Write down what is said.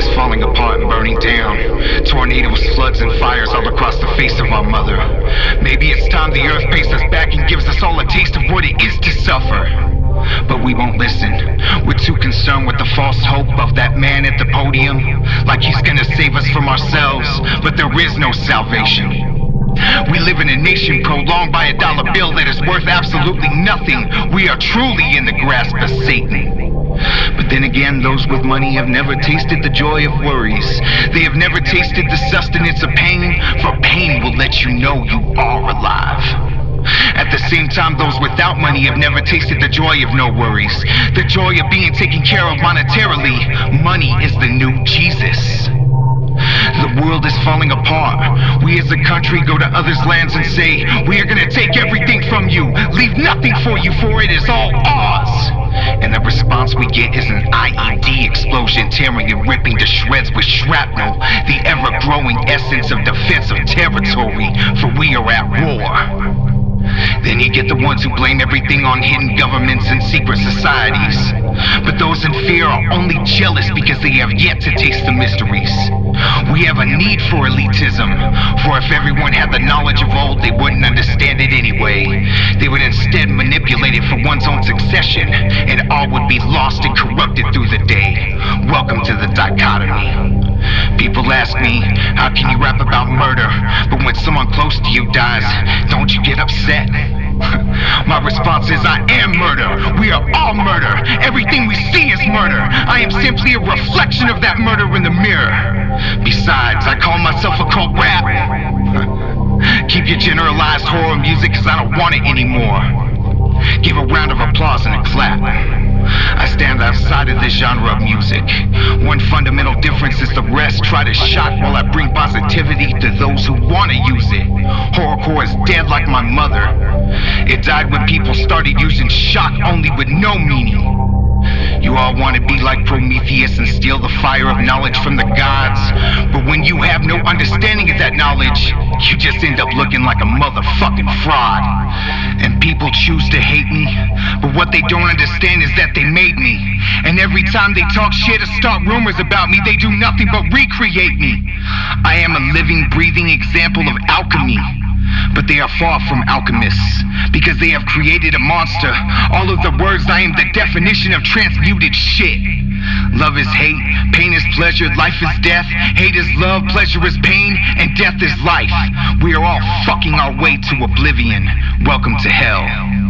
is falling apart and burning down. Tornadoes, floods, and fires all across the face of our mother. Maybe it's time the earth pays us back and gives us all a taste of what it is to suffer. But we won't listen. We're too concerned with the false hope of that man at the podium, like he's gonna save us from ourselves, but there is no salvation. We live in a nation prolonged by a dollar bill that is worth absolutely nothing. We are truly in the grasp of Satan. But then again, those with money have never tasted the joy of worries. They have never tasted the sustenance of pain, for pain will let you know you are alive. At the same time, those without money have never tasted the joy of no worries. The joy of being taken care of monetarily. Money is the new Jesus. The world is falling apart. We as a country go to others' lands and say, we are gonna take everything from you, leave nothing for you, for it is all ours. And the response we get is an IED explosion, tearing and ripping to shreds with shrapnel, the ever-growing essence of defensive territory, for we are at war. Then you get the ones who blame everything on hidden governments and secret societies. But those in fear are only jealous because they have yet to taste the mysteries. We have a need for elitism, for if everyone had the knowledge of old, they wouldn't understand it anyway. They would instead manipulate it for one's own succession, and all would be lost and corrupted through the day. Welcome to the dichotomy. People ask me, how can you rap about murder? But when someone close to you dies, don't you get upset? My response is, I am murder. We are all murder. Everything we see is murder. I am simply a reflection of that murder in the mirror. Besides, I call myself a cult rap. Keep your generalized horror music, cause I don't want it anymore. Give a round of applause and a clap. I stand outside of this genre of music. One fundamental difference is the rest try to shock while I bring positivity to those who want to use it. Horrorcore is dead like my mother. It died when people started using shock only with no meaning. You all want to be like Prometheus and steal the fire of knowledge from the gods, but when you have no understanding of that knowledge, you just end up looking like a motherfucking fraud. And people choose to hate me, but what they don't understand is that they made me. And every time they talk shit or start rumors about me, they do nothing but recreate me. I am a living, breathing example of alchemy. But they are far from alchemists, because they have created a monster. All of the words, I am the definition of transmuted shit. Love is hate, pain is pleasure, life is death. Hate is love, pleasure is pain, and death is life. We are all fucking our way to oblivion. Welcome to hell.